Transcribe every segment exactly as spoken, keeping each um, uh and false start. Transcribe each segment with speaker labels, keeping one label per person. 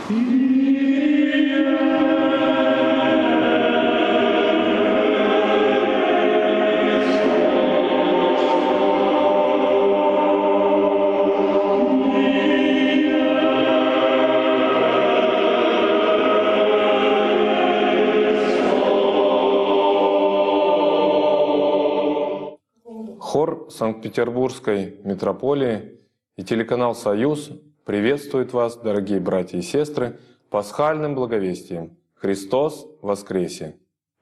Speaker 1: Хор Санкт-Петербургской митрополии и телеканал «Союз» приветствует вас, дорогие братья и сестры, пасхальным благовестием. Христос воскресе!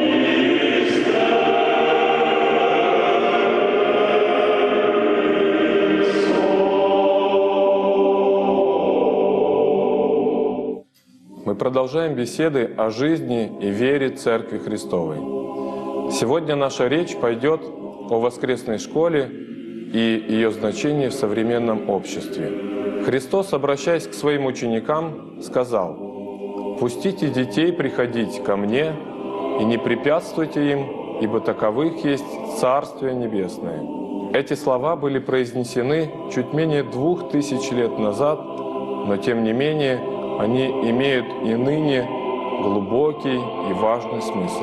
Speaker 1: Мы продолжаем беседы о жизни и вере Церкви Христовой. Сегодня наша речь пойдет о воскресной школе и ее значении в современном обществе. Христос, обращаясь к своим ученикам, сказал: «Пустите детей приходить ко мне и не препятствуйте им, ибо таковых есть Царствие Небесное». Эти слова были произнесены чуть менее двух тысяч лет назад, но тем не менее они имеют и ныне глубокий и важный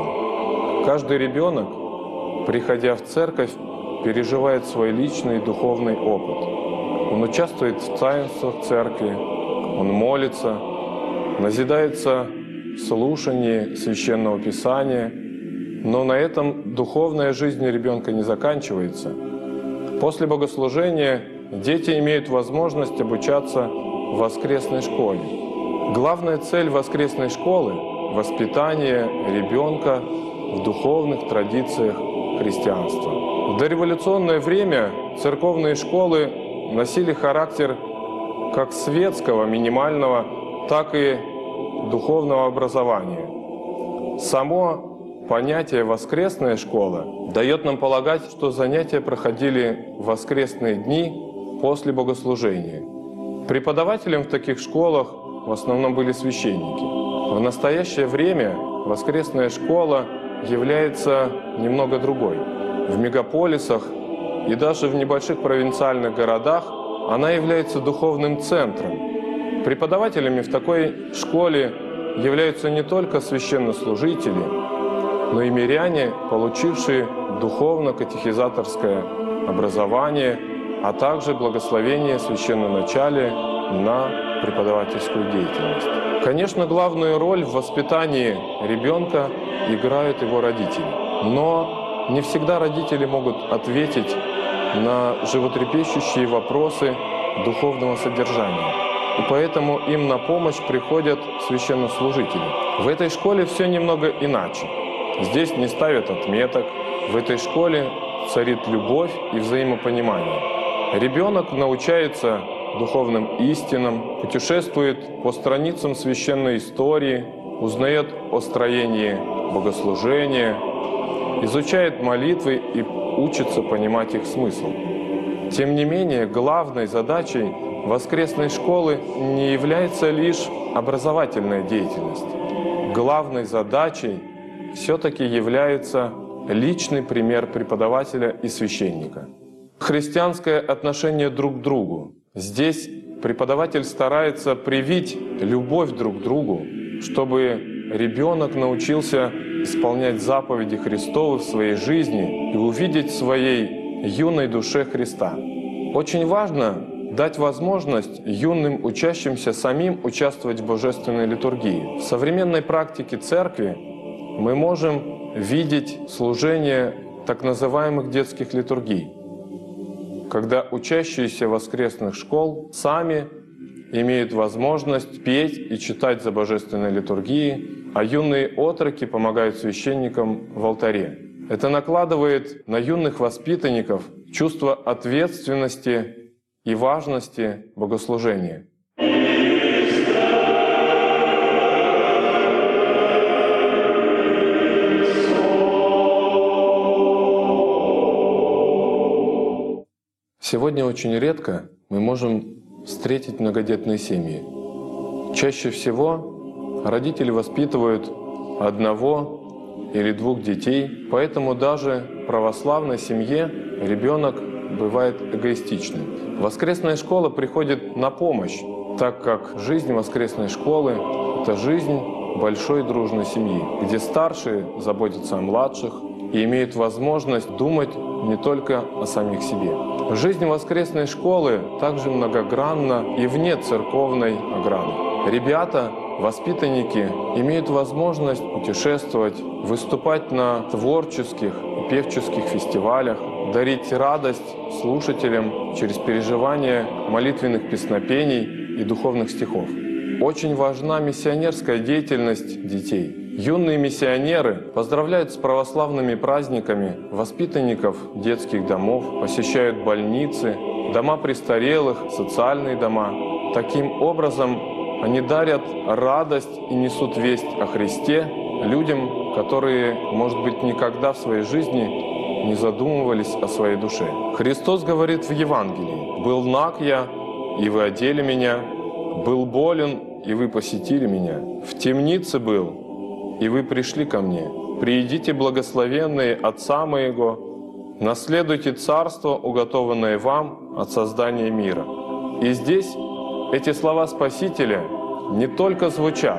Speaker 1: смысл. Каждый ребенок, приходя в церковь, переживает свой личный духовный опыт. Он участвует в таинствах церкви, он молится, назидается в слушании Священного Писания, но на этом духовная жизнь ребенка не заканчивается. После богослужения дети имеют возможность обучаться в воскресной школе. Главная цель воскресной школы — воспитание ребенка в духовных традициях христианства. В дореволюционное время церковные школы носили характер как светского, минимального, так и духовного образования. Само понятие «воскресная школа» дает нам полагать, что занятия проходили в воскресные дни после богослужения. Преподавателем в таких школах в основном были священники. В настоящее время воскресная школа является немного другой. В мегаполисах и даже в небольших провинциальных городах она является духовным центром. Преподавателями в такой школе являются не только священнослужители, но и миряне, получившие духовно-катехизаторское образование, а также благословение священноначалия на преподавательскую деятельность. Конечно, главную роль в воспитании ребенка играют его родители. Но не всегда родители могут ответить на животрепещущие вопросы духовного содержания. И поэтому им на помощь приходят священнослужители. В этой школе все немного иначе. Здесь не ставят отметок. В этой школе царит любовь и взаимопонимание. Ребенок научается духовным истинам, путешествует по страницам священной истории, узнает о строении богослужения, изучает молитвы и учится понимать их смысл. Тем не менее, главной задачей воскресной школы не является лишь образовательная деятельность. Главной задачей все-таки является личный пример преподавателя и священника. Христианское отношение друг к другу. Здесь преподаватель старается привить любовь друг к другу, чтобы ребенок научился исполнять заповеди Христовы в своей жизни и увидеть в своей юной душе Христа. Очень важно дать возможность юным учащимся самим участвовать в божественной литургии. В современной практике церкви мы можем видеть служение так называемых детских литургий, когда учащиеся воскресных школ сами имеют возможность петь и читать за божественной литургией, а юные отроки помогают священникам в алтаре. Это накладывает на юных воспитанников чувство ответственности и важности богослужения. Сегодня очень редко мы можем встретить многодетные семьи. Чаще всего родители воспитывают одного или двух детей, поэтому даже в православной семье ребенок бывает эгоистичным. Воскресная школа приходит на помощь, так как жизнь воскресной школы — это жизнь большой дружной семьи, где старшие заботятся о младших и имеют возможность думать не только о самих себе. Жизнь воскресной школы также многогранна и вне церковной ограды. Ребята, воспитанники, имеют возможность путешествовать, выступать на творческих и певческих фестивалях, дарить радость слушателям через переживание молитвенных песнопений и духовных стихов. Очень важна миссионерская деятельность детей. Юные миссионеры поздравляют с православными праздниками воспитанников детских домов, посещают больницы, дома престарелых, социальные дома. Таким образом, они дарят радость и несут весть о Христе людям, которые, может быть, никогда в своей жизни не задумывались о своей душе. Христос говорит в Евангелии: «Был наг я, и вы одели меня, был болен, и вы посетили меня, в темнице был, и вы пришли ко мне. Приидите, благословенные Отца моего, наследуйте царство, уготованное вам от создания мира». И здесь эти слова Спасителя не только звучат,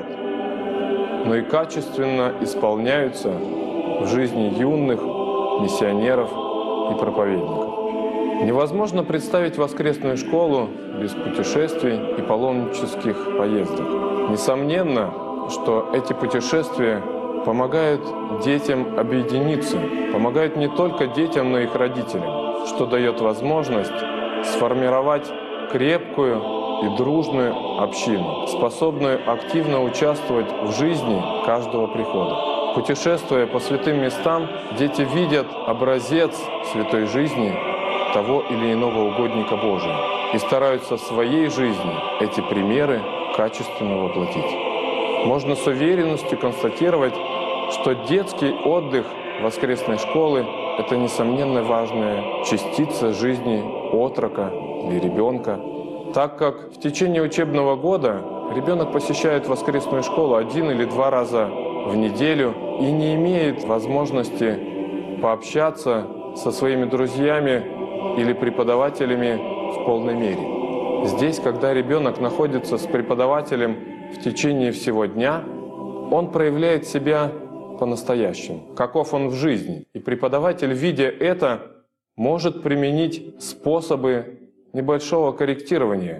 Speaker 1: но и качественно исполняются в жизни юных миссионеров и проповедников. Невозможно представить воскресную школу без путешествий и паломнических поездок. Несомненно, что эти путешествия помогают детям объединиться, помогают не только детям, но и их родителям, что дает возможность сформировать крепкую и дружную общину, способную активно участвовать в жизни каждого прихода. Путешествуя по святым местам, дети видят образец святой жизни того или иного угодника Божия и стараются в своей жизни эти примеры качественно воплотить. Можно с уверенностью констатировать, что детский отдых воскресной школы — это, несомненно, важная частица жизни отрока или ребенка, так как в течение учебного года ребенок посещает воскресную школу один или два раза в неделю и не имеет возможности пообщаться со своими друзьями или преподавателями в полной мере. Здесь, когда ребенок находится с преподавателем в течение всего дня, он проявляет себя по-настоящему, каков он в жизни. И преподаватель, видя это, может применить способы небольшого корректирования.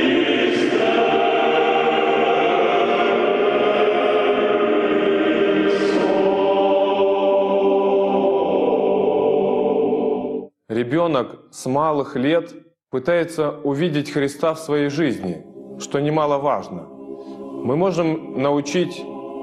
Speaker 1: Ребенок с малых лет пытается увидеть Христа в своей жизни, что немаловажно. Мы можем научить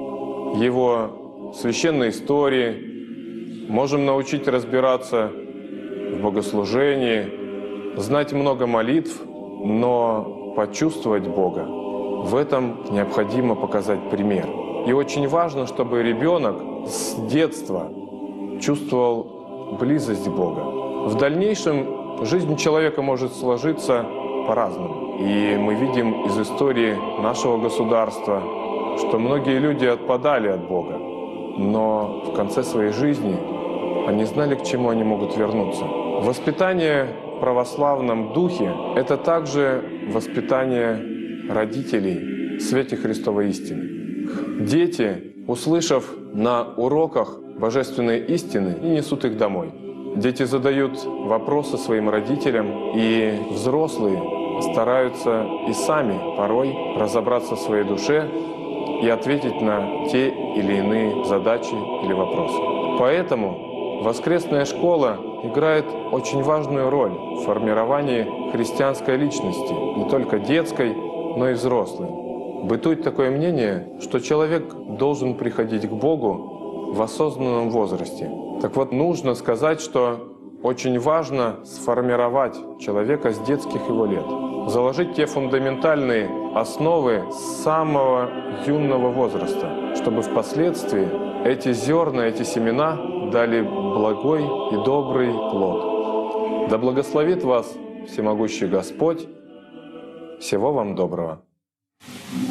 Speaker 1: его священной истории, можем научить разбираться в богослужении, знать много молитв, но почувствовать Бога — в этом необходимо показать пример. И очень важно, чтобы ребенок с детства чувствовал близость Бога. В дальнейшем жизнь человека может сложиться по-разному. И мы видим из истории нашего государства, что многие люди отпадали от Бога, но в конце своей жизни они знали, к чему они могут вернуться. Воспитание в православном духе — это также воспитание родителей в свете Христовой истины. Дети, услышав на уроках божественные истины, несут их домой. Дети задают вопросы своим родителям, и взрослые стараются и сами порой разобраться в своей душе и ответить на те или иные задачи или вопросы. Поэтому воскресная школа играет очень важную роль в формировании христианской личности, не только детской, но и взрослой. Бытует такое мнение, что человек должен приходить к Богу в осознанном возрасте. Так вот, нужно сказать, что очень важно сформировать человека с детских его лет, заложить те фундаментальные основы с самого юного возраста, чтобы впоследствии эти зерна, эти семена дали благой и добрый плод. Да благословит вас всемогущий Господь. Всего вам доброго.